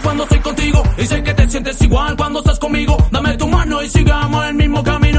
cuando estoy contigo y sé que te sientes igual cuando estás conmigo. Dame tu mano y sigamos el mismo camino.